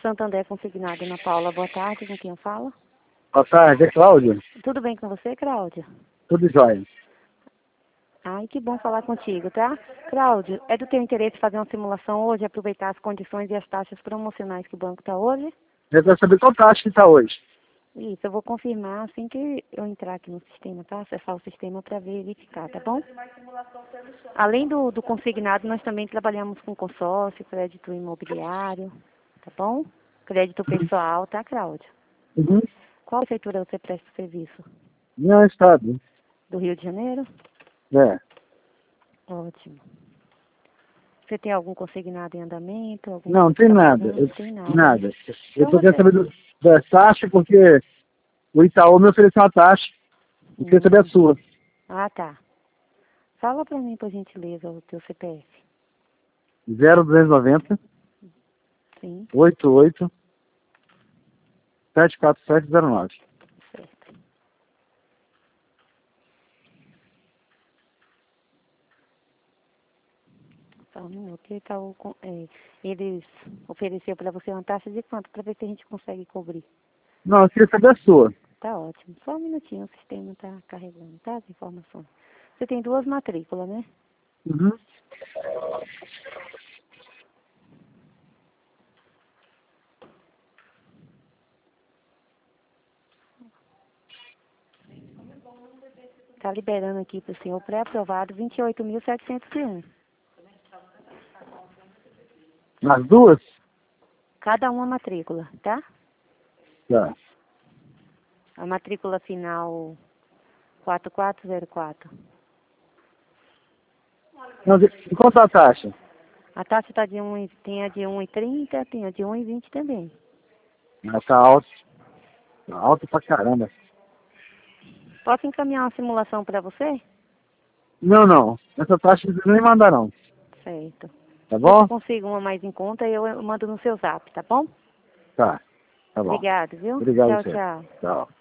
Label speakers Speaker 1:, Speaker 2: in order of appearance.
Speaker 1: Santander Consignado, Ana Paula. Boa tarde, com quem eu falo?
Speaker 2: Boa tarde, é Cláudio?
Speaker 1: Tudo bem com você, Cláudio?
Speaker 2: Tudo jóia.
Speaker 1: Ai, que bom falar contigo, tá? Cláudio, é do teu interesse fazer uma simulação hoje, aproveitar as condições e as taxas promocionais que o banco está hoje?
Speaker 2: Eu quero saber qual taxa que está hoje.
Speaker 1: Isso, eu vou confirmar assim que eu entrar aqui no sistema, tá? Acessar o sistema para verificar, tá bom? Além do consignado, nós também trabalhamos com consórcio, crédito imobiliário, tá bom? Crédito pessoal, tá, Cláudio?
Speaker 2: Uhum.
Speaker 1: Qual prefeitura você presta serviço?
Speaker 2: Não, estado.
Speaker 1: Do Rio de Janeiro?
Speaker 2: É.
Speaker 1: Ótimo. Você tem algum consignado em andamento? Algum
Speaker 2: Não, tem nada.
Speaker 1: Não tem nada.
Speaker 2: Nada. Eu
Speaker 1: Então
Speaker 2: estou querendo
Speaker 1: você...
Speaker 2: saber da taxa porque o Itaú me ofereceu uma taxa. Eu queria saber a sua.
Speaker 1: Ah, tá. Fala para mim, por gentileza, o teu CPF.
Speaker 2: 0290
Speaker 1: Sim,
Speaker 2: 88 74709.
Speaker 1: certo. Só um minuto. Eles ofereceram para você uma taxa de quanto? Para ver se a gente consegue cobrir.
Speaker 2: Não, eu queria saber a sua.
Speaker 1: Tá ótimo. Só um minutinho, o sistema tá carregando, tá? As informações. Você tem 2 matrículas, né?
Speaker 2: Uhum.
Speaker 1: Tá liberando aqui para o senhor pré-aprovado 28.701.
Speaker 2: Nas duas?
Speaker 1: Cada uma matrícula, tá?
Speaker 2: Tá.
Speaker 1: A matrícula final 4404.
Speaker 2: Não, e quanto é a taxa?
Speaker 1: A taxa tá tem a de 1,30, tem a de 1,20 também.
Speaker 2: Ela tá alta. Tá alta pra caramba.
Speaker 1: Posso encaminhar uma simulação para você?
Speaker 2: Não, não. Essa taxa não precisa nem mandar, não.
Speaker 1: Certo.
Speaker 2: Tá
Speaker 1: Se eu
Speaker 2: bom?
Speaker 1: consigo uma mais em conta, eu mando no seu zap, tá bom?
Speaker 2: Tá. Tá bom.
Speaker 1: Obrigado, viu?
Speaker 2: Obrigado,
Speaker 1: Tchau,
Speaker 2: você.
Speaker 1: tchau.
Speaker 2: Tchau.